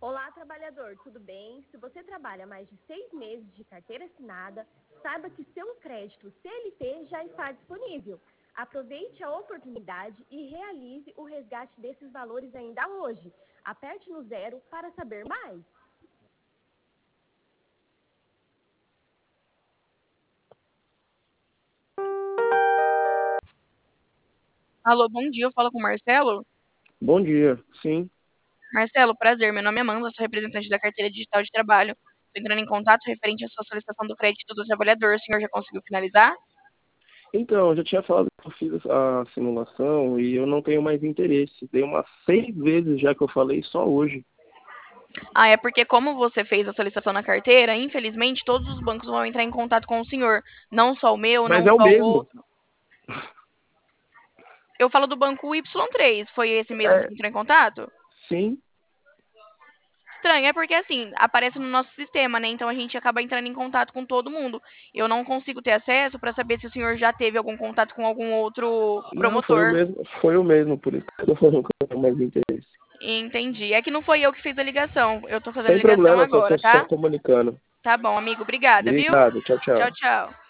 Olá, trabalhador, tudo bem? Se você trabalha mais de 6 meses de carteira assinada, saiba que seu crédito CLT já está disponível. Aproveite a oportunidade e realize o resgate desses valores ainda hoje. Aperte no 0 para saber mais. Alô, bom dia, eu falo com o Marcelo. Bom dia, sim. Marcelo, prazer, meu nome é Amanda, sou representante da carteira digital de trabalho. Estou entrando em contato referente à sua solicitação do crédito do trabalhador. O senhor já conseguiu finalizar? Então, eu já tinha falado que eu fiz a simulação e eu não tenho mais interesse. Tem umas 6 vezes já que eu falei, só hoje. Ah, é porque como você fez a solicitação na carteira, infelizmente todos os bancos vão entrar em contato com o senhor. Não só o meu, Mas não é o só o mesmo. outro. Eu falo do banco Y3, foi esse mesmo É, que entrou em contato? sim. Estranho, é porque assim, aparece no nosso sistema, né? Então a gente acaba entrando em contato com todo mundo. Eu não consigo ter acesso para saber se o senhor já teve algum contato com algum outro Não, promotor. foi o mesmo, por isso que eu tô falando que eu tenho mais interesse. Entendi. É que não foi eu que fiz a ligação. Eu tô fazendo a Sem ligação problema, eu só agora, tô só tá? comunicando. Tá bom, amigo. Obrigada, viu? Obrigado, tchau, Tchau, tchau. tchau.